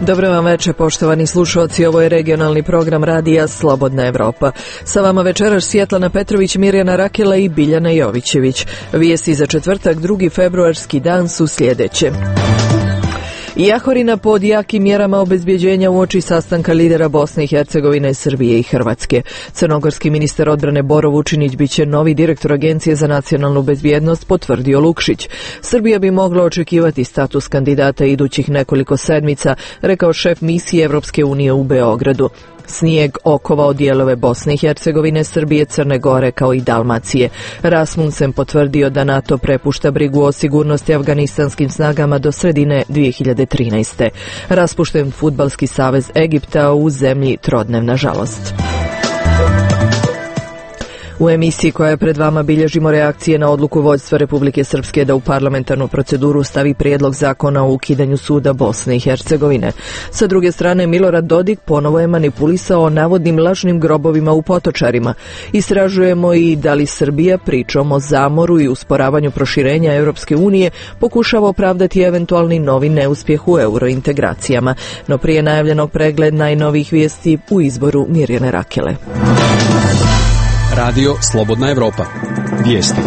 Dobro vam večer, poštovani slušalci, ovo je regionalni program radija Slobodna Evropa. Sa vama večeras Svjetlana Petrović, Mirjana Rakela i Biljana Jovićević. Vijesti za četvrtak, 2. februarski dan su sljedeće. Jahorina pod jakim mjerama obezbjeđenja uoči sastanka lidera Bosne i Hercegovine, Srbije i Hrvatske. Crnogorski ministar odbrane Boro Vučinić biće novi direktor Agencije za nacionalnu bezbjednost, potvrdio Lukšić. Srbija bi mogla očekivati status kandidata idućih nekoliko sedmica, rekao šef misije Evropske unije u Beogradu. Snijeg okovao dijelove Bosne i Hercegovine, Srbije, Crne Gore kao i Dalmacije. Rasmussen potvrdio da NATO prepušta brigu o sigurnosti afganistanskim snagama do sredine 2013. Raspušten Fudbalski savez Egipta u zemlji trodnev, nažalost. U emisiji koja je pred vama bilježimo reakcije na odluku vođstva Republike Srpske da u parlamentarnu proceduru stavi prijedlog zakona o ukidanju suda Bosne i Hercegovine. Sa druge strane, Milorad Dodik ponovo je manipulisao navodnim lažnim grobovima u Potočarima. Istražujemo i da li Srbija pričom o zamoru i usporavanju proširenja Europske unije pokušava opravdati eventualni novi neuspjeh u eurointegracijama. No prije najavljenog pregled najnovijih vijesti u izboru Mirjane Rakele. Radio Slobodna Evropa. Vijesti.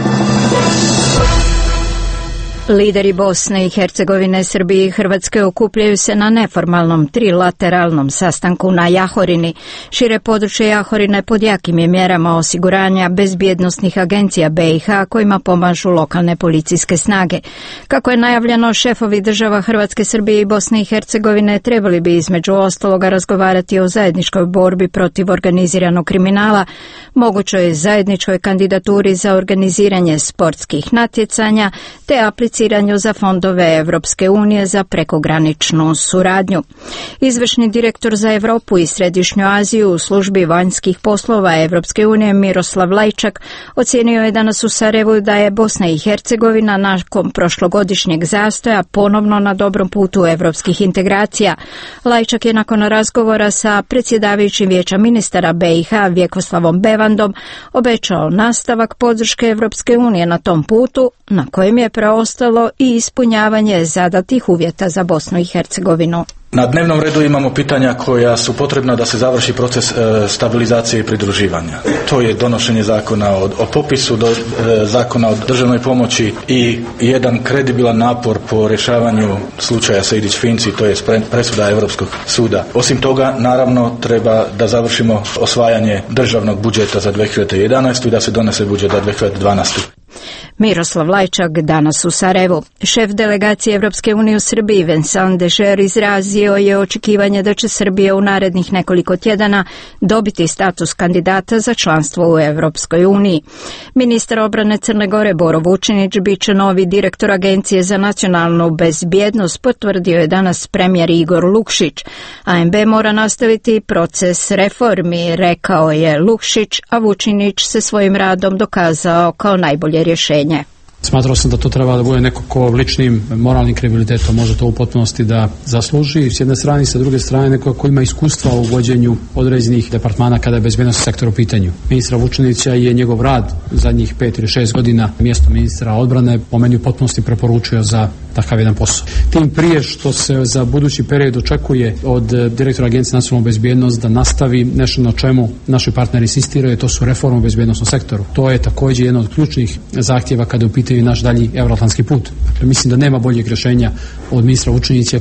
Lideri Bosne i Hercegovine, Srbije i Hrvatske okupljaju se na neformalnom trilateralnom sastanku na Jahorini. Šire područje Jahorine pod jakim je mjerama osiguranja bezbjednosnih agencija BiH kojima pomažu lokalne policijske snage. Kako je najavljeno, šefovi država Hrvatske, Srbije i Bosne i Hercegovine trebali bi između ostaloga razgovarati o zajedničkoj borbi protiv organiziranog kriminala, mogućoj zajedničkoj kandidaturi za organiziranje sportskih natjecanja te apliciranju za fondove Evropske unije za prekograničnu suradnju. Izvršni direktor za Europu i Središnju Aziju u službi vanjskih poslova Evropske unije Miroslav Lajčak ocijenio je danas u Sarajevu da je Bosna i Hercegovina nakon prošlogodišnjeg zastoja ponovno na dobrom putu evropskih integracija. Lajčak je nakon razgovora sa predsjedavajućim Vijeća ministara BiH Vjekoslavom Bevandom obećao nastavak podrške Evropske unije na tom putu na kojem je preostalo i ispunjavanje zadatih uvjeta za Bosnu i Hercegovinu. Na dnevnom redu imamo pitanja koja su potrebna da se završi proces stabilizacije i pridruživanja. To je donošenje zakona o popisu, zakona o državnoj pomoći i jedan kredibilan napor po rješavanju slučaja Sejdić-Finci, to je presuda Europskog suda. Osim toga, naravno, treba da završimo osvajanje državnog budžeta za 2011. i da se donese budžet za 2012. Miroslav Lajčak danas u Sarajevu. Šef delegacije Evropske unije u Srbiji Vincent Dežer izrazio je očekivanje da će Srbija u narednih nekoliko tjedana dobiti status kandidata za članstvo u Evropskoj uniji. Ministar obrane Crne Gore Boro Vučinić biće novi direktor Agencije za nacionalnu bezbjednost, potvrdio je danas premijer Igor Lukšić. ANB mora nastaviti proces reformi, rekao je Lukšić, a Vučinić se svojim radom dokazao kao najbolje rješenje. Smatrao sam da to treba da bude neko ko ličnim moralnim kredibilitetom može to u potpunosti da zasluži s jedne strane i sa druge strane neko ko ima iskustva u vođenju određenih departmana kada je bezbjednost sektor u pitanju. Ministra Vučinića je njegov rad zadnjih 5 ili 6 godina mjesto ministra odbrane po meni u potpunosti preporučio za takav jedan posao. Tim prije što se za budući period očekuje od direktora Agencije za nacionalnu bezbjednost da nastavi nešto na čemu naši partneri insistiraju, to su reforme u bezbjednosnom sektoru. To je također jedan od ključnih zahtjeva kada je u pitanju naš dalji euroatlantski put. Dakle, mislim da nema boljeg rješenja od ministra Vučinića.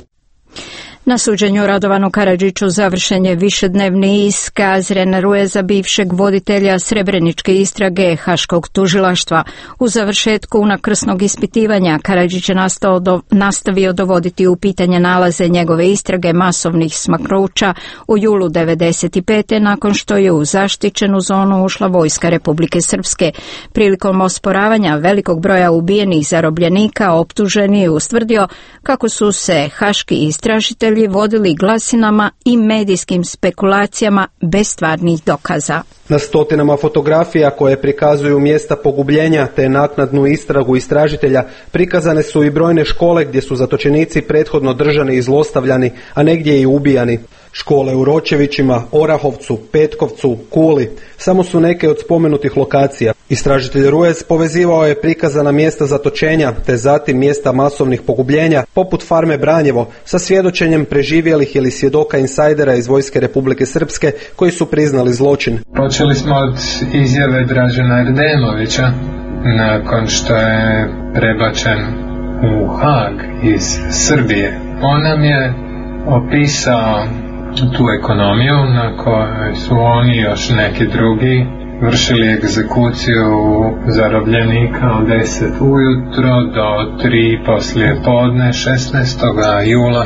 Na suđenju Radovanu Karadžiću završen je višednevni iskaz Renarueza, bivšeg voditelja srebreničke istrage Haškog tužilaštva. U završetku unakrsnog ispitivanja Karadžić je nastavio dovoditi u pitanje nalaze njegove istrage masovnih smaknuća u julu 1995. nakon što je u zaštićenu zonu ušla vojska Republike Srpske. Prilikom osporavanja velikog broja ubijenih zarobljenika optuženi je ustvrdio kako su se haški istražitelji vodili glasinama i medijskim spekulacijama bez stvarnih dokaza. Na stotinama fotografija koje prikazuju mjesta pogubljenja te naknadnu istragu istražitelja prikazane su i brojne škole gdje su zatočenici prethodno držani i zlostavljani, a negdje i ubijani. Škole u Ročevićima, Orahovcu, Petkovcu, Kuli samo su neke od spomenutih lokacija. Istražitelj Ruez povezivao je prikazana mjesta zatočenja te zatim mjesta masovnih pogubljenja poput farme Branjevo sa svjedočenjem preživjelih ili svjedoka insajdera iz Vojske Republike Srpske koji su priznali zločin. Počeli smo od izjave Dražena Erdemovića nakon što je prebačen u Hag iz Srbije. On nam je opisao tu ekonomiju na kojoj su oni i još neki drugi vršili egzekuciju zarobljenika od 10 ujutro do 3 poslije podne 16. jula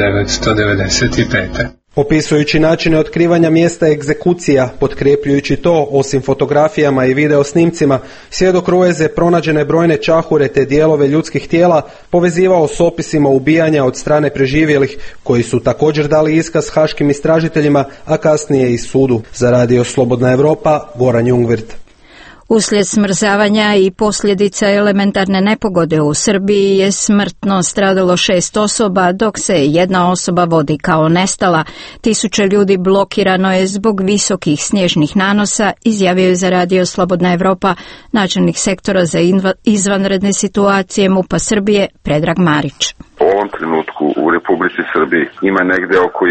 1995. Opisujući načine otkrivanja mjesta egzekucija, potkrepljujući to, osim fotografijama i video snimcima, svjedok Rueze pronađene brojne čahure te dijelove ljudskih tijela povezivao s opisima ubijanja od strane preživjelih, koji su također dali iskaz haškim istražiteljima, a kasnije i sudu. Za Radio Slobodna Evropa, Goran Jungwirth. Uslijed smrzavanja i posljedica elementarne nepogode u Srbiji je smrtno stradalo 6 osoba, dok se jedna osoba vodi kao nestala. 1000 ljudi blokirano je zbog visokih snježnih nanosa, izjavio je za Radio Slobodna Evropa načelnik sektora za izvanredne situacije MUP-a Srbije Predrag Marić. U ovom trenutku u Republici Srbiji ima negde oko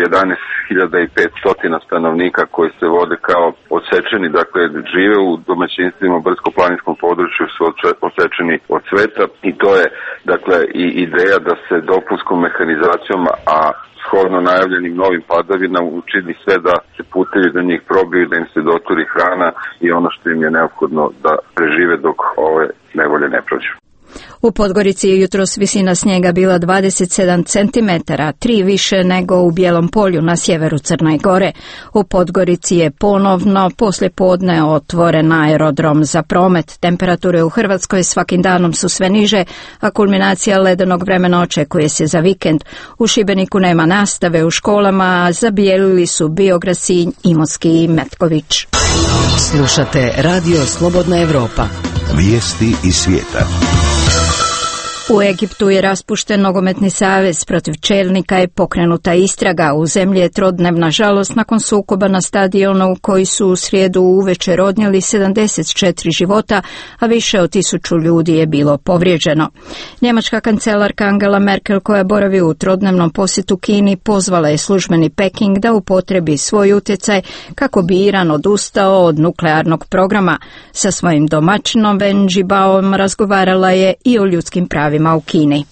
11.500 stanovnika koji se vode kao odsečeni, dakle žive u domaćinstvima u brdsko-planinskom području, su odsečeni od sveta i to je dakle i ideja da se dopunskom mehanizacijom, a shodno najavljenim novim padavina učini sve da se putevi do njih probiju, da im se doturi hrana i ono što im je neophodno da prežive dok ove nevolje ne prođu. U Podgorici je jutros visina snijega bila 27 cm, 3 više nego u Bijelom polju na sjeveru Crne Gore. U Podgorici je ponovno poslijepodne otvoren aerodrom za promet. Temperature u Hrvatskoj svakim danom su sve niže, a kulminacija ledenog vremena očekuje se za vikend. U Šibeniku nema nastave u školama, a zabijelili su Biograd, Sinj, Imotski i Metković. Slušate Radio Slobodna Evropa. Vijesti iz svijeta. U Egiptu je raspušten nogometni savez, protiv čelnika je pokrenuta istraga. U zemlji je trodnevna žalost nakon sukoba na stadionu koji su u srijedu uvečer odnijeli 74 života, a više od 1000 ljudi je bilo povrijeđeno. Njemačka kancelarka Angela Merkel, koja boravi u trodnevnom posjetu Kini, pozvala je službeni Peking da upotrebi svoj utjecaj kako bi Iran odustao od nuklearnog programa. Sa svojim domaćinom Wen Jiabaom razgovarala je i o ljudskim pravima u Kini.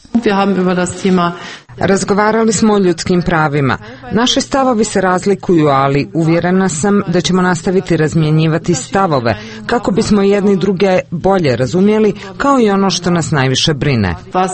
Razgovarali smo o ljudskim pravima. Naši stavovi se razlikuju, ali uvjerena sam da ćemo nastaviti razmjenjivati stavove kako bismo jedni druge bolje razumjeli, kao i ono što nas najviše brine.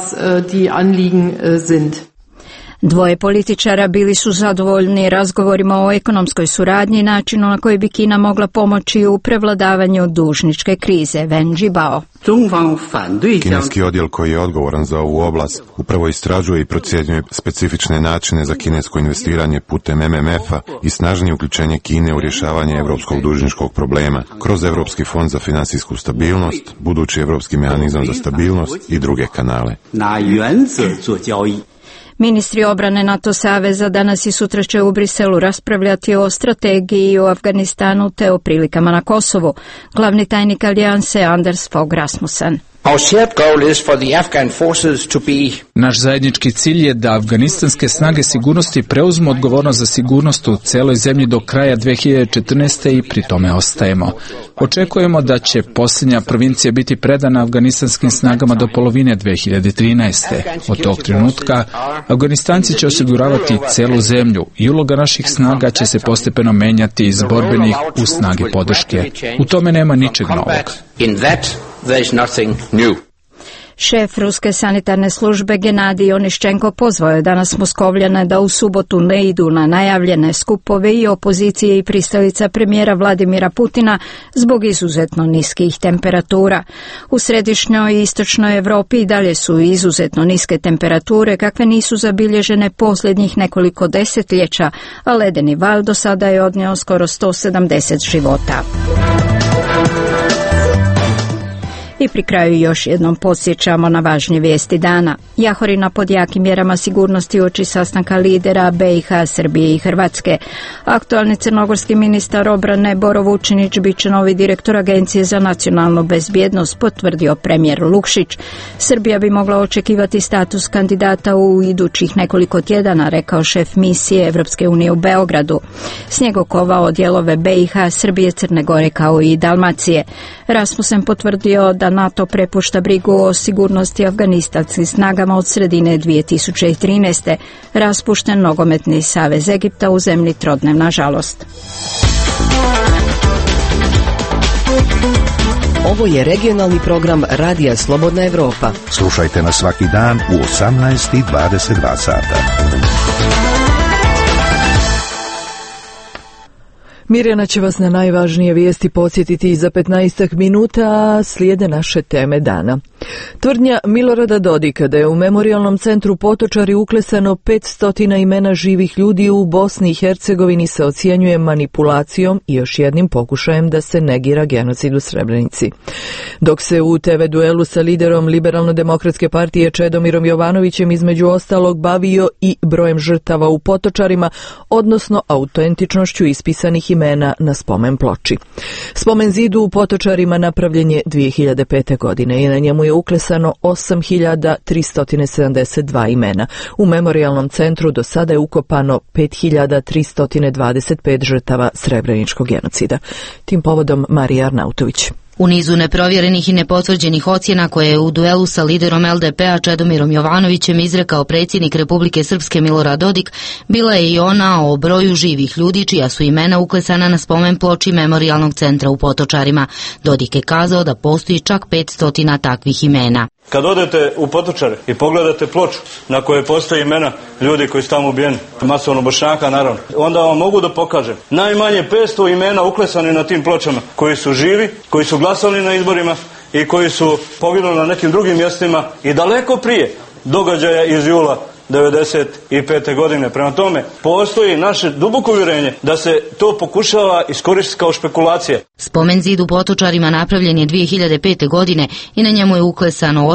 Dvoje političara bili su zadovoljni razgovorima o ekonomskoj suradnji i načinu na koji bi Kina mogla pomoći u prevladavanju dužničke krize. Wen Jiabao. Kineski odjel koji je odgovoran za ovu oblast upravo istražuje i procjenjuje specifične načine za kinesko investiranje putem MMF-a i snažnije uključenje Kine u rješavanje europskog dužničkog problema kroz Europski fond za financijsku stabilnost, budući europski mehanizam za stabilnost i druge kanale. Ministri obrane NATO saveza danas i sutra će u Briselu raspravljati o strategiji u Afganistanu te o prilikama na Kosovu. Glavni tajnik alijanse Anders Fogh Rasmussen. Naš zajednički cilj je da afganistanske snage sigurnosti preuzmu odgovornost za sigurnost u celoj zemlji do kraja 2014. i pri tome ostajemo. Očekujemo da će posljednja provincija biti predana afganistanskim snagama do polovine 2013. Od tog trenutka Afganistanci će osiguravati celu zemlju i uloga naših snaga će se postepeno menjati iz borbenih u snage podrške. U tome nema ničeg novog. Šef ruske sanitarne službe Genadij Oniščenko pozvao je danas Moskovljane da u subotu ne idu na najavljene skupove i opozicije i pristalica premijera Vladimira Putina zbog izuzetno niskih temperatura. U središnjoj i istočnoj Europi i dalje su izuzetno niske temperature kakve nisu zabilježene posljednjih nekoliko desetljeća, a ledeni val do sada je odnio skoro 170 života. I pri kraju još jednom podsjećamo na važnje vijesti dana. Jahorina pod jakim mjerama sigurnosti uoči sastanka lidera BiH, Srbije i Hrvatske. Aktualni crnogorski ministar obrane Boro Vučinić bit će novi direktor Agencije za nacionalnu bezbjednost, potvrdio premijer Lukšić. Srbija bi mogla očekivati status kandidata u idućih nekoliko tjedana, rekao šef misije Evropske unije u Beogradu. Snijeg okovao dijelove BiH, Srbije, Crne Gore kao i Dalmacije. Rasmussen potvrdio da NATO prepušta brigu o sigurnosti afganistanskim snagama od sredine 2013. Raspušten nogometni savez Egipta u zemlji trodnevna žalost. Ovo je regionalni program Radija Slobodna Evropa. Slušajte nas svaki dan u 18:22 sata. Mirjana će vas na najvažnije vijesti podsjetiti za 15 minuta, a slijede naše teme dana. Tvrdnja Milorada Dodika da je u Memorijalnom centru Potočari uklesano 500 imena živih ljudi u Bosni i Hercegovini se ocjenjuje manipulacijom i još jednim pokušajem da se negira genocid u Srebrenici. Dok se u TV duelu sa liderom Liberalno-demokratske partije Čedomirom Jovanovićem između ostalog bavio i brojem žrtava u Potočarima, odnosno autentičnošću ispisanih imena na spomen ploči. Spomen zidu u Potočarima napravljen je 2005. godine i na njemu je uklesano 8.372 imena. U Memorijalnom centru do sada je ukopano 5.325 žrtava Srebreničkog genocida. Tim povodom Marija Arnautović. U nizu neprovjerenih i nepotvrđenih ocjena koje je u duelu sa liderom LDP-a Čedomirom Jovanovićem izrekao predsjednik Republike Srpske Milorad Dodik, bila je i ona o broju živih ljudi čija su imena uklesana na spomen ploči Memorijalnog centra u Potočarima. Dodik je kazao da postoji čak 500 takvih imena. Kad odete u Potočare i pogledate ploču na kojoj postoje imena ljudi koji su tamo ubijeni, masovno Bošnjaka naravno, onda vam mogu da pokažem najmanje 500 imena uklesani na tim pločama koji su živi, koji su glasali na izborima i koji su poginuli na nekim drugim mjestima i daleko prije događaja iz jula 1995. godine. Prema tome, postoji naše duboko uvjerenje da se to pokušava iskoristiti kao špekulacije. Spomen zid u Potočarima napravljen je 2005. godine i na njemu je uklesano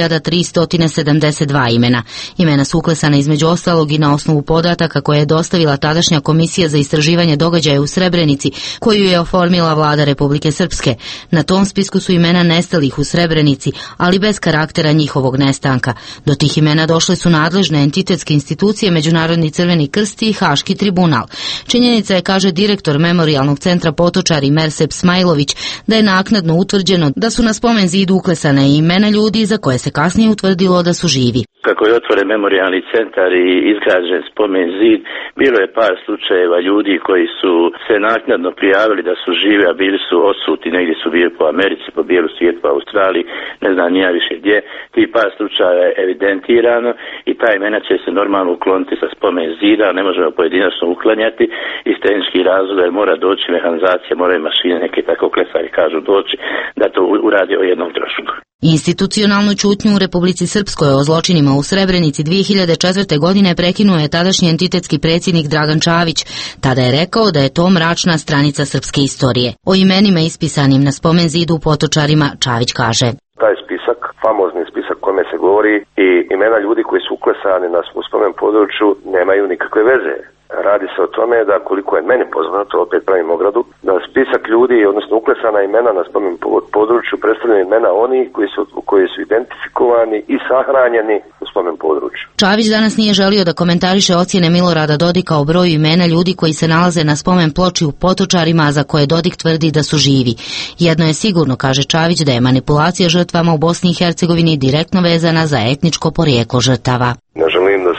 8.372 imena. Imena su uklesana između ostalog i na osnovu podataka koje je dostavila tadašnja Komisija za istraživanje događaja u Srebrenici, koju je oformila vlada Republike Srpske. Na tom spisku su imena nestalih u Srebrenici, ali bez karaktera njihovog nestanka. Do tih imena došle su nadležne entitetske institucije, Međunarodni Crveni krst i Haški tribunal. Činjenica je, kaže direktor Memorijalnog centra Potočari Merseb Smajlović, da je naknadno utvrđeno da su na spomen zidu uklesane imena ljudi za koje se kasnije utvrdilo da su živi. Kako je otvoren memorijalni centar i izgrađen spomen zid, bilo je par slučajeva ljudi koji su se naknadno prijavili da su živi, a bili su odsuti, negdje su bili po Americi, po bijelu svijetu, po Australiji, ne znam nija više gdje. Ti par slučajeva je evidentirano i ta imena će se normalno ukloniti sa spomen zida, ne možemo pojedinačno uklanjati iz tehničkih razloga jer mora doći mehanizacija, moraju mašine, neke tako klesari kažu doći, da to uradi o jednom trošku. Institucionalnu čutnju u Republici Srpskoj o zločinima u Srebrenici 2004. godine prekinuo je tadašnji entitetski predsjednik Dragan Čavić. Tada je rekao da je to mračna stranica srpske istorije. O imenima ispisanim na spomen zidu u Potočarima Čavić kaže: taj spisak, famozni spisak kome se govori i imena ljudi koji su uklesani na spomen području nemaju nikakve veze. Radi se o tome da, koliko je meni poznato, opet pravim ogradu, da spisak ljudi, odnosno uklesana imena na spomen području predstavljaju imena oni koji su identifikovani i sahranjeni u spomen području. Čavić danas nije želio da komentariše ocjene Milorada Dodika o broju imena ljudi koji se nalaze na spomen ploči u Potočarima, za koje Dodik tvrdi da su živi. Jedno je sigurno, kaže Čavić, da je manipulacija žrtvama u Bosni i Hercegovini direktno vezana za etničko porijeklo žrtava. Ne želim da se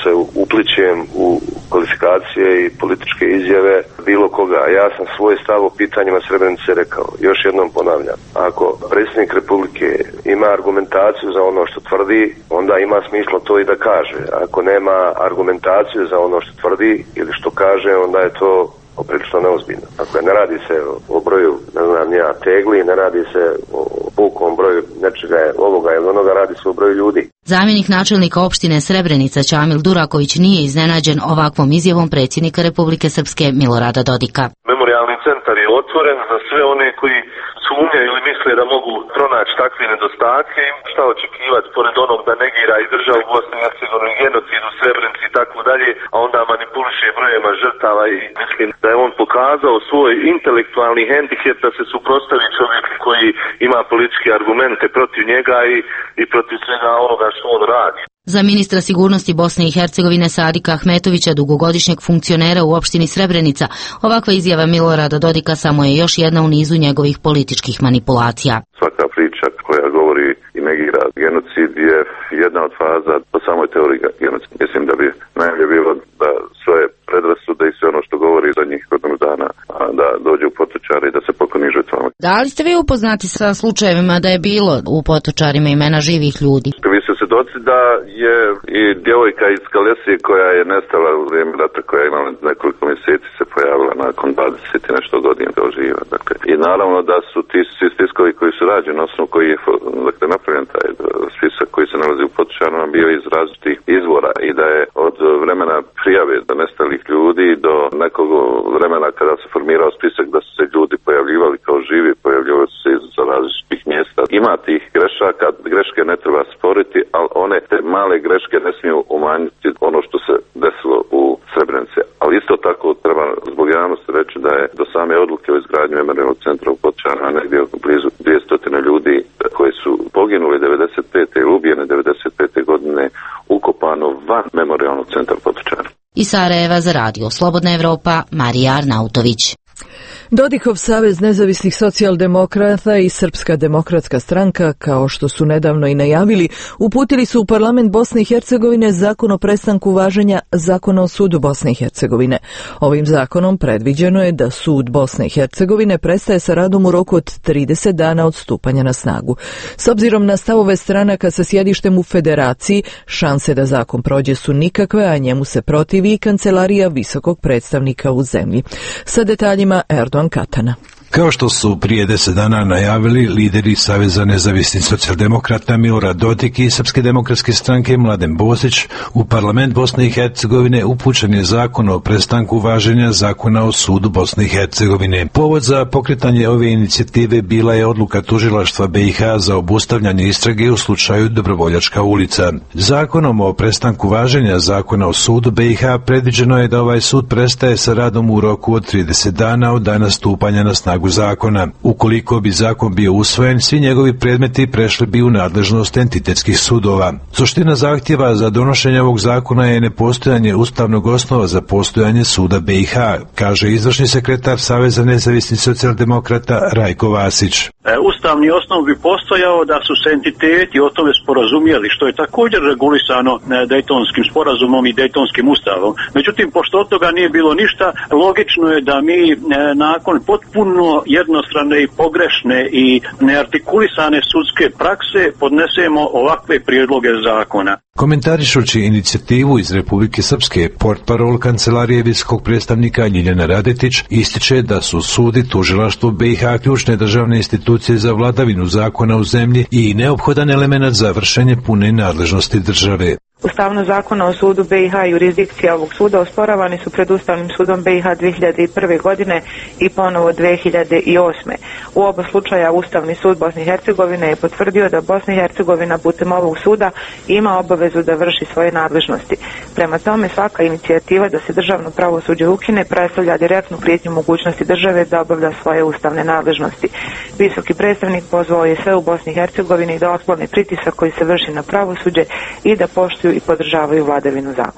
uplićem u kvalifikacije i političke izjave bilo koga. Ja sam svoj stav o pitanjima Srebrenice rekao. Još jednom ponavljam. Ako predsjednik Republike ima argumentaciju za ono što tvrdi, onda ima smisla to i da kaže. Ako nema argumentaciju za ono što tvrdi ili što kaže, onda je to prilično neozbiljno. Dakle, ne radi se o broju, ne znam ja, tegli, ne radi se o pukom broju nečega ovoga ili onoga, radi se o broju ljudi. Zamjenik načelnika opštine Srebrenica Čamil Duraković nije iznenađen ovakvom izjavom predsjednika Republike Srpske Milorada Dodika. Memorijalni centar je otvoren za sve one koji sumnjaju ili misle da mogu pronaći takve nedostatke. Šta očekivati pored onog da negira i državu Bosne i Hercegovine, genocid u Srebrenici i tako dalje, a onda manipuliše brojema žrtava i mislim da je on pokazao svoj intelektualni hendikep da se suprotstavi čovjeku koji ima političke argumente protiv njega i protiv svega onoga što on radi. Za ministra sigurnosti Bosne i Hercegovine Sadika Ahmetovića, dugogodišnjeg funkcionera u opštini Srebrenica, ovakva izjava Milorada Dodika samo je još jedna u nizu njegovih političkih manipulacija. Svaka priča koja govori i negira genocid je jedna od faza po samoj teoriji genocida. Mislim da bi najbolje bilo da svoje predrasude i sve ono što govori za njih godinu dana da dođe u Potočare i da se pokloni žrtvama. Da li ste vi upoznati sa slučajevima da je bilo u Potočarima imena živih ljudi? Vi ste svjedoci da je i djevojka iz Kalesije koja je nestala u vrijeme rata, koja je imala nekoliko mjeseci se pojavila nakon 20 i nešto godina da oživa. Dakle, i naravno da su ti svi spiskovi koji su rađeni, na osnovu koji je napravljen taj spisak koji se nalazi u Potočarima bio iz različitih izvora i da je od vremena prijave da nestalih ljudi do nekog vremena kada se formirao spisak da su se ljudi pojavljivali kao živi, pojavljivali su se iz različitih mjesta. Ima tih grešaka, greške ne treba sporiti, ali one te male greške ne smiju umanjiti ono što se desilo u Srebrenici. Ali isto tako treba zbog javnosti reći da je do same odluke o izgradnju memorijalnog centra u Potočarima negdje blizu 200 ljudi koji su poginuli 95. ili ubijene 95. godine ukopano van memorijalnog centra Potočara. Iz Sarajeva za radio Slobodna Evropa, Marija Arnautović. Dodikov Savez nezavisnih socijaldemokrata i Srpska demokratska stranka, kao što su nedavno i najavili, uputili su u parlament Bosne i Hercegovine zakon o prestanku važenja Zakona o sudu Bosne i Hercegovine. Ovim zakonom predviđeno je da sud Bosne i Hercegovine prestaje sa radom u roku od 30 dana od stupanja na snagu. S obzirom na stavove stranaka sa sjedištem u Federaciji, šanse da zakon prođe su nikakve, a njemu se protivi i Kancelarija visokog predstavnika u zemlji. Sa detaljima Erdogan Katana. Kao što su prije 10 dana najavili lideri Saveza nezavisnih socijaldemokrata Milorad Dodik i Srpske demokratske stranke Mladen Bosić, u parlament Bosne i Hercegovine upućen je zakon o prestanku važenja Zakona o sudu Bosne i Hercegovine. Povod za pokretanje ove inicijative bila je odluka tužilaštva BiH za obustavljanje istrage u slučaju Dobrovoljačka ulica. Zakonom o prestanku važenja Zakona o sudu BiH predviđeno je da ovaj sud prestaje sa radom u roku od 30 dana od dana stupanja na snagu zakona. Ukoliko bi zakon bio usvojen, svi njegovi predmeti prešli bi u nadležnost entitetskih sudova. Suština zahtjeva za donošenje ovog zakona je nepostojanje ustavnog osnova za postojanje suda BiH, kaže izvršni sekretar Saveza nezavisnih socijaldemokrata Rajko Vasić. Ustavni osnov bi postojao da su se entiteti o tome sporazumjeli, što je također regulisano Dejtonskim sporazumom i Dejtonskim ustavom. Međutim, pošto od toga nije bilo ništa, logično je da mi nakon potpuno jednostrane i pogrešne i neartikulisane sudske prakse podnesemo ovakve prijedloge zakona. Komentarišući inicijativu iz Republike Srpske, portparol Kancelarije visokog predstavnika Ljiljana Radetić ističe da su sudi tužilaštvo BiH ključne državne institucije za vladavinu zakona u zemlji i neophodan element za vršenje pune nadležnosti države. Ustavnost zakona o sudu BiH i jurisdikcija ovog suda osporavani su pred Ustavnim sudom BiH 2001. godine i ponovo 2008. U oba slučaja Ustavni sud Bosne i Hercegovine je potvrdio da Bosna i Hercegovina putem ovog suda ima obavezu da vrši svoje nadležnosti. Prema tome, svaka inicijativa da se državno pravosuđe ukine predstavlja direktnu prijetnju mogućnosti države da obavlja svoje ustavne nadležnosti. Visoki predstavnik pozvao je sve u Bosni i Hercegovini da otklone pritisak koji se vrši na pravosuđe i da poštuju i podržavaju vladavinu zakona.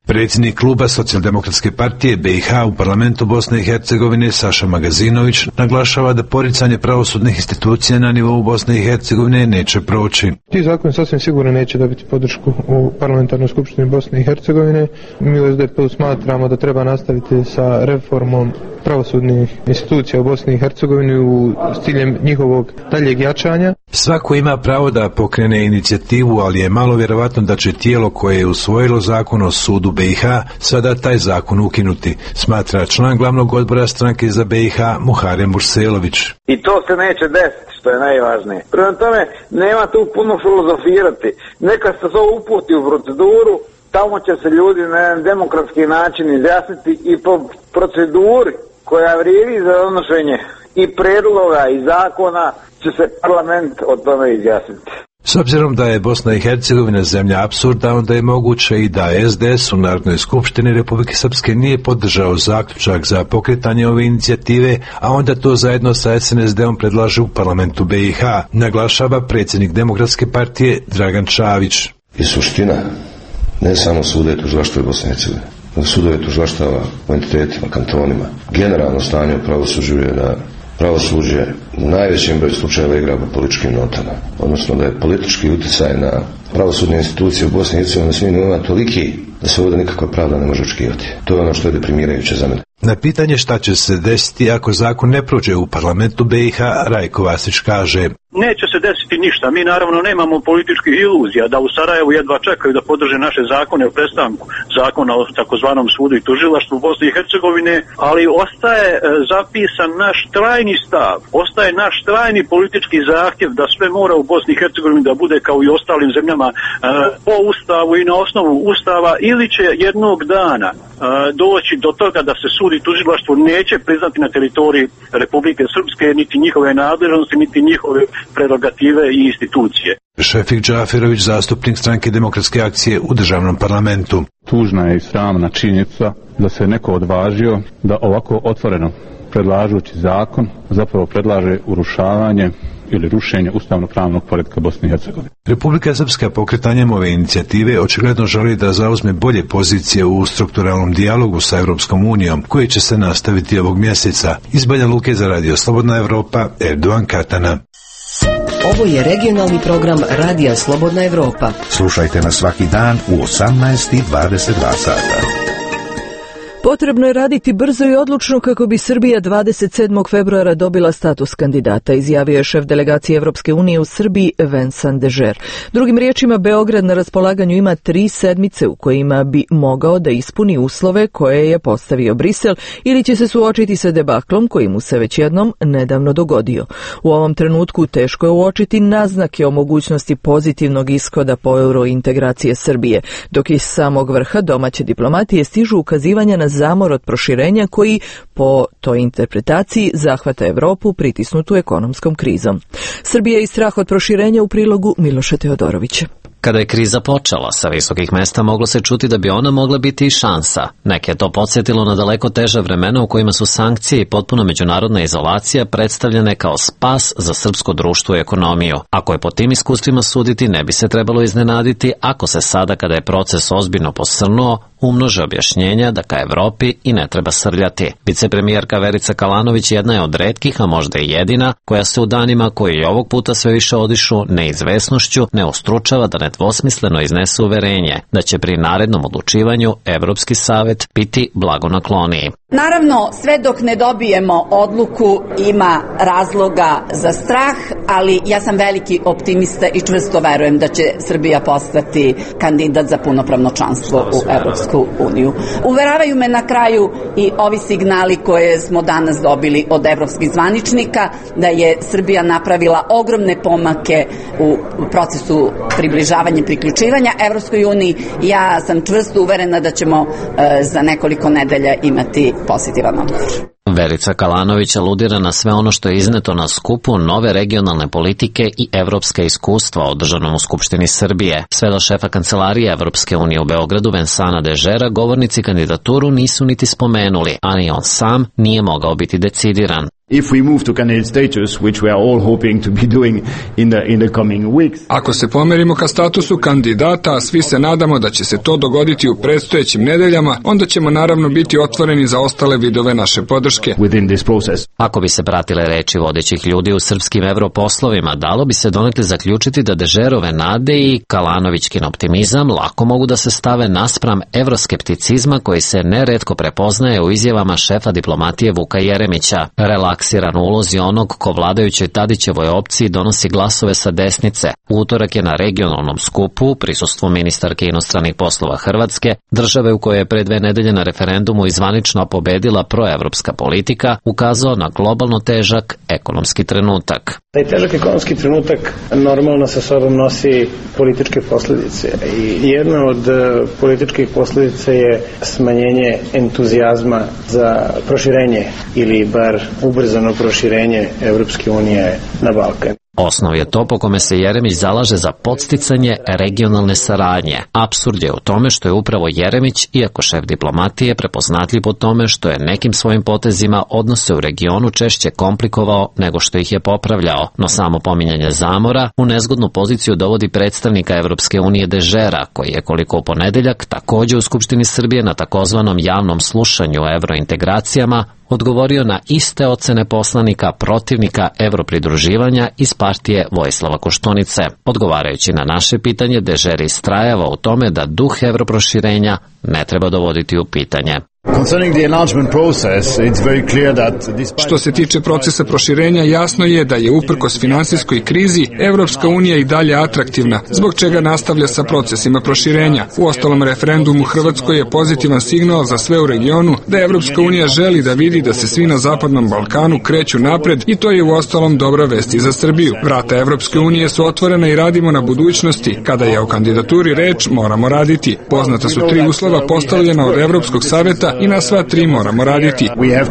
Predsjednik kluba Socijaldemokratske partije BiH u parlamentu Bosne i Hercegovine Saša Magazinović naglašava da poricanje pravosudnih institucija na nivou Bosne i Hercegovine neće proći. Ti zakoni sasvim sigurno neće dobiti podršku u parlamentarnoj skupštini Bosne i Hercegovine. Mi u SDP-u smatramo da treba nastaviti sa reformom pravosudnih institucija u Bosni i Hercegovini s ciljem njihovog daljeg jačanja. Svako ima pravo da pokrene inicijativu, ali je malo vjerovatno da će tijelo koje je usvojilo zakon o sudu BiH sada taj zakon ukinuti, smatra član glavnog odbora stranke za BiH Muharem Burselović. I to se neće desiti, što je najvažnije. Prema tome, nema tu puno filozofirati. Neka se to uputi u proceduru, tamo će se ljudi na jedan demokratski način izjasniti i po proceduri koja vrijedi za donošenje i predloga i zakona će se parlament o tome izjasniti. S obzirom da je Bosna i Hercegovina zemlja apsurda, onda je moguće i da SDS u Narodnoj skupštini Republike Srpske nije podržao zaključak za pokretanje ove inicijative, a onda to zajedno sa SNSD-om predlaže u parlamentu BiH, naglašava predsjednik Demokratske partije Dragan Čavić. I suština ne samo suda i tužilaštva u Bosni i Hercegovini, nego sudove i tužilaštava u entitetima, kantonima. Generalno stanje u pravosuđu je da pravosuđe u najvećem broju slučajeva igra po političkim notama, odnosno da je politički utjecaj na pravosudne institucije u Bosni i Hercegovini na svim nivoima toliki da se ovdje nikakva pravda ne može očekivati. To je ono što je deprimirajuće za mene. Na pitanje šta će se desiti ako zakon ne prođe u parlamentu BiH, Rajko Vasić kaže: Neće se desiti ništa. Mi naravno nemamo političkih iluzija da u Sarajevu jedva čekaju da podrže naše zakone o prestanku zakona o takozvanom sudu i tužilaštvu Bosne i Hercegovine, ali ostaje zapisan naš trajni stav, ostaje naš trajni politički zahtjev da sve mora u Bosni i Hercegovini da bude kao i ostalim zemljama po ustavu i na osnovu ustava, ili će jednog dana doći do toga da se sud i tužilaštvo neće priznati na teritoriji Republike Srpske, niti njihove nadležnosti, niti njihove prerogative i institucije. Šefik Džaferović, zastupnik stranke Demokratske akcije u državnom parlamentu. Tužna je i sramna činjenica da se neko odvažio da ovako otvoreno predlažući zakon zapravo predlaže urušavanje ili rušenje ustavno-pravnog poretka Bosne i Hercegovine. Republika Srpska pokretanjem ove inicijative očigledno želi da zauzme bolje pozicije u strukturalnom dijalogu sa Europskom unijom, koji će se nastaviti ovog mjeseca. Iz Banja Luke za Radio Slobodna Evropa, Erdogan Katana. Ovo je regionalni program Radija Slobodna Evropa. Slušajte nas svaki dan u 18:22 sata. Potrebno je raditi brzo i odlučno kako bi Srbija 27. februara dobila status kandidata, izjavio je šef delegacije Evropske unije u Srbiji Vincent Dežer. Drugim riječima, Beograd na raspolaganju ima 3 sedmice u kojima bi mogao da ispuni uslove koje je postavio Brisel ili će se suočiti sa debaklom koji mu se već jednom nedavno dogodio. U ovom trenutku teško je uočiti naznake o mogućnosti pozitivnog ishoda po eurointegracije Srbije, dok iz samog vrha domaće diplomatije stižu ukazivanja na zamor od proširenja koji, po toj interpretaciji, zahvata Evropu pritisnutu ekonomskom krizom. Srbija i strah od proširenja u prilogu Miloša Teodorovića. Kada je kriza počela, sa visokih mesta moglo se čuti da bi ona mogla biti i šansa. Neke je to podsjetilo na daleko teža vremena u kojima su sankcije i potpuno međunarodna izolacija predstavljene kao spas za srpsko društvo i ekonomiju. Ako je po tim iskustvima suditi, ne bi se trebalo iznenaditi ako se sada, kada je proces ozbiljno posrnuo, umnože objašnjenja da ka Evropi i ne treba srljati. Vicepremijerka Verica Kalanović jedna je od retkih, a možda i jedina, koja se u danima koji i ovog puta sve više odišu neizvesnošću ne ustručava da nedvosmisleno iznese uverenje da će pri narednom odlučivanju Evropski savet biti blagonakloniji. Naravno, sve dok ne dobijemo odluku ima razloga za strah, ali ja sam veliki optimista i čvrsto verujem da će Srbija postati kandidat za punopravno članstvo u Evropsku uniju. Uveravaju me na kraju i ovi signali koje smo danas dobili od evropskih zvaničnika da je Srbija napravila ogromne pomake u procesu približavanja i priključivanja Evropskoj uniji. Ja sam čvrsto uverena da ćemo za nekoliko nedelja imati pozitivan odgovor. Verica Kalanović aludira na sve ono što je izneto na skupu nove regionalne politike i evropska iskustva održanom u Skupštini Srbije. Sve do šefa kancelarije Evropske unije u Beogradu Vincenta Dežera govornici kandidaturu nisu niti spomenuli, a ni on sam nije mogao biti decidiran. If we move to candidate status, which we are all hoping to be doing in the coming weeks. Ako se pomerimo ka statusu kandidata, a svi se nadamo da će se to dogoditi u predstojećim nedeljama, onda ćemo naravno biti otvoreni za ostale vidove naše podrške. Within this process. Ako bi se pratile reči vodećih ljudi u srpskim evroposlovima, dalo bi se donekle zaključiti da Dežerove nade i Kalanovićkin optimizam lako mogu da se stave naspram evroskepticizma koji se neretko prepoznaje u izjavama šefa diplomatije Vuka Jeremića. Relaksiran u ulozi onog ko vladajućoj Tadićevoj opciji donosi glasove sa desnice. U utorak je na regionalnom skupu, u prisustvu ministarke inostranih poslova Hrvatske, države u kojoj je pre 2 nedelje na referendumu i zvanično pobedila proevropska politika, ukazao na globalno težak ekonomski trenutak. Taj težak ekonomski trenutak normalno sa sobom nosi političke posljedice i jedna od političkih posljedica je smanjenje entuzijazma za proširenje ili bar ubrzano proširenje Evropske unije na Balkan. Osnov je to po kome se Jeremić zalaže za podsticanje regionalne saradnje. Apsurd je u tome što je upravo Jeremić, iako šef diplomatije, prepoznatljiv po tome što je nekim svojim potezima odnose u regionu češće komplikovao nego što ih je popravljao, no samo pominjanje zamora u nezgodnu poziciju dovodi predstavnika Evropske unije Dežera, koji je koliko u ponedeljak takođe u Skupštini Srbije na takozvanom javnom slušanju o evrointegracijama odgovorio na iste ocene poslanika protivnika evropridruživanja iz partije Vojislava Koštunice. Odgovarajući na naše pitanje, Dežer istrajava u tome da duh evroproširenja ne treba dovoditi u pitanje. Što se tiče procesa proširenja, jasno je da je uprkos finansijskoj krizi Evropska unija i dalje atraktivna, zbog čega nastavlja sa procesima proširenja. Uostalom, referendum u Hrvatskoj je pozitivan signal za sve u regionu da Evropska unija želi da vidi da se svi na Zapadnom Balkanu kreću napred i to je uostalom dobra vest i za Srbiju. Vrata Evropske unije su otvorena i radimo na budućnosti. Kada je o kandidaturi reč, moramo raditi. Poznata su 3 uslova postavljena od Evropskog saveta i na sva 3 moramo raditi.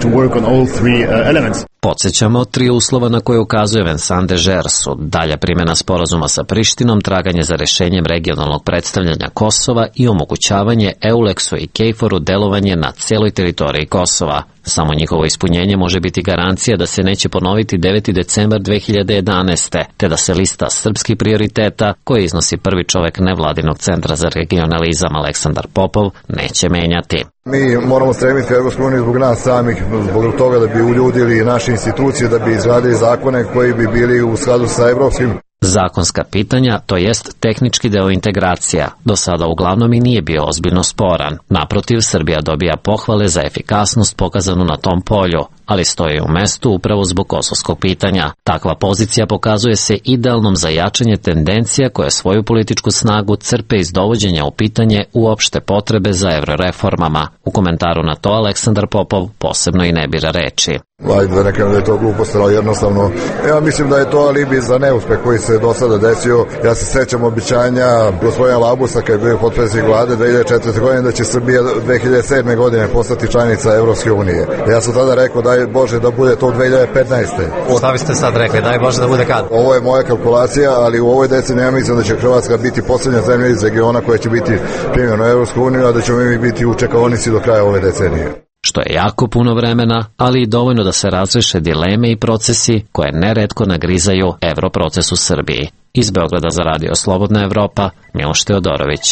Podsjećamo, 3 uslova na koje ukazuje Vincent Dežer su dalja primjena sporazuma sa Prištinom, traganje za rešenjem regionalnog predstavljanja Kosova i omogućavanje EULEX-u i KFOR-u delovanje na cijeloj teritoriji Kosova. Samo njihovo ispunjenje može biti garancija da se neće ponoviti 9. decembar 2011. te da se lista srpskih prioriteta, koje iznosi prvi čovek nevladinog centra za regionalizam Aleksandar Popov, neće menjati. Mi moramo stremiti Evropsku uniju zbog nas samih, zbog toga da bi uljudili naše institucije, da bi izradili zakone koji bi bili u skladu sa evropskim. Zakonska pitanja, to jest tehnički deo integracija, do sada uglavnom i nije bio ozbiljno sporan. Naprotiv, Srbija dobija pohvale za efikasnost pokazanu na tom polju, ali stoji u mestu upravo zbog kosovskog pitanja. Takva pozicija pokazuje se idealnom za jačanje tendencija koje svoju političku snagu crpe iz dovođenja u pitanje uopšte potrebe za evroreformama. U komentaru na to Aleksandar Popov posebno i ne bira reči. Ajde da ne kažem da je to glupost, ali jednostavno ja mislim da je to alibi za neuspeh koji se do sada desio. Ja se sećam obećanja gospodina Labusa kad je bio potpredsjednik vlade 2004. godine da će Srbija 2007. godine postati članica Evropske unije. Ja sam tada rekao daj Bože da bude to 2015. Šta biste sad rekli, daj Bože da bude kad? Ovo je moja kalkulacija, ali u ovoj deceniji ja mislim da će Hrvatska biti posljednja zemlja iz regiona koja će biti primljena u Evropsku uniju, a da ćemo mi biti u čekaonici do kraja ove decenije. Što je jako puno vremena, ali i dovoljno da se razreše dileme i procesi koje neretko nagrizaju evroproces u Srbiji. Iz Beograda za Radio Slobodna Evropa, Miloš Teodorović.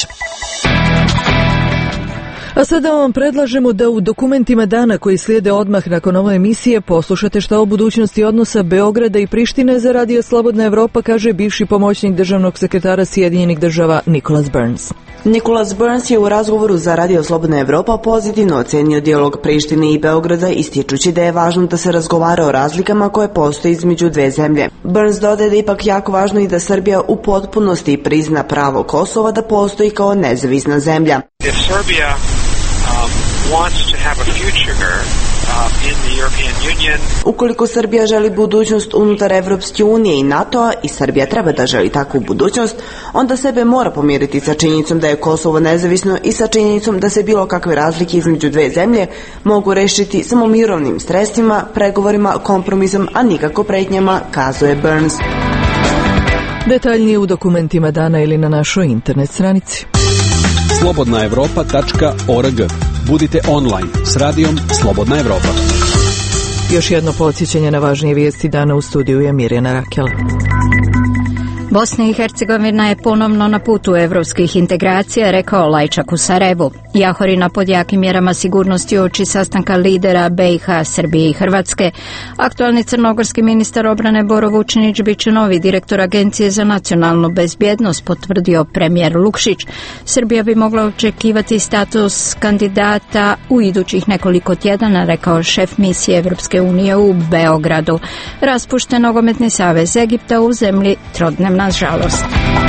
A sada vam predlažemo da u dokumentima dana koji slijede odmah nakon ove emisije poslušate šta o budućnosti odnosa Beograda i Prištine za Radio Slobodna Evropa kaže bivši pomoćnik državnog sekretara Sjedinjenih država Nicholas Burns. Nicholas Burns je u razgovoru za Radio Slobodna Evropa pozitivno ocenio dijalog Prištine i Beograda, ističući da je važno da se razgovara o razlikama koje postoje između dve zemlje. Burns dodaje da je ipak jako važno i da Srbija u potpunosti prizna pravo Kosova da postoji kao nezavisna zemlja. Ukoliko Srbija želi budućnost unutar Evropske unije i NATO-a i Srbija treba da želi takvu budućnost, onda sebe mora pomiriti sa činjenicom da je Kosovo nezavisno i sa činjenicom da se bilo kakve razlike između dve zemlje mogu rešiti samo mirovnim sredstvima, pregovorima, kompromisom, a nikako pretnjama, kazuje Burns. Detaljnije u dokumentima dana ili na našoj internet stranici. slobodnaevropa.org. Budite online s radijom Slobodna Evropa. Još jedno podsjećanje na važnije vijesti dana u studiju je Mirjana Rakela. Bosna i Hercegovina je ponovno na putu evropskih integracija, rekao Lajčak u Sarajevu. Jahorina pod jakim mjerama sigurnosti uoči sastanka lidera BiH, Srbije i Hrvatske. Aktualni crnogorski ministar obrane Boro Vučinić bit će novi direktor Agencije za nacionalnu bezbjednost, potvrdio premijer Lukšić. Srbija bi mogla očekivati status kandidata u idućih nekoliko tjedana, rekao šef misije Evropske unije u Beogradu. Raspušten nogometni savez Egipta u zemlji trodnevna žalost.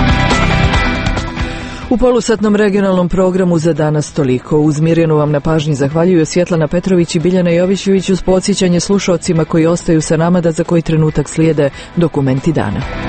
U polusatnom regionalnom programu za danas toliko. Uz Mirjanu vam na pažnji zahvaljuju Svjetlana Petrović i Biljana Jovićević uz podsjećanje slušaocima koji ostaju sa nama da za koji trenutak slijede dokumenti dana.